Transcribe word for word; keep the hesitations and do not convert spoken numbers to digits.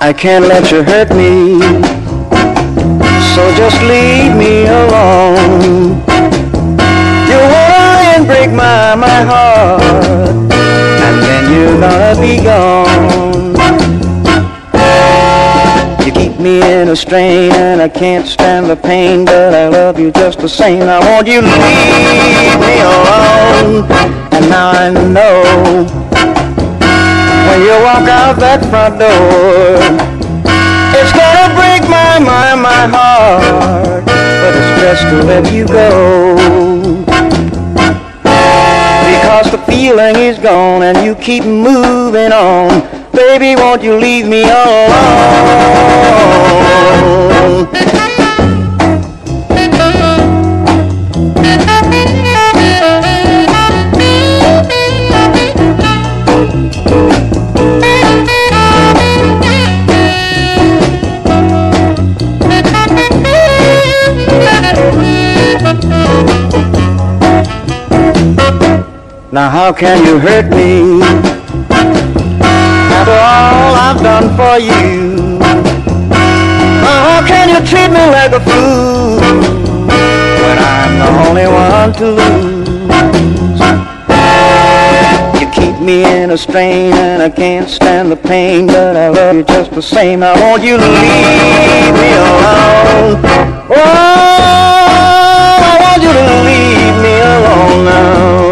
I can't let you hurt me, so just leave me alone. You wanna and break my, my heart, and then you're gonna be gone. You keep me in a strain and I can't stand the pain, but I love you just the same. I want you to leave me alone. And now I know, when you walk out that front door, it's gonna break my, my, my heart, but it's best to let you go, because the feeling is gone and you keep moving on. Baby, won't you leave me alone? Now how can you hurt me after all I've done for you? Now how can you treat me like a fool when I'm the only one to lose? You keep me in a strain and I can't stand the pain, but I love you just the same. I want you to leave me alone. Oh, I want you to leave me alone now.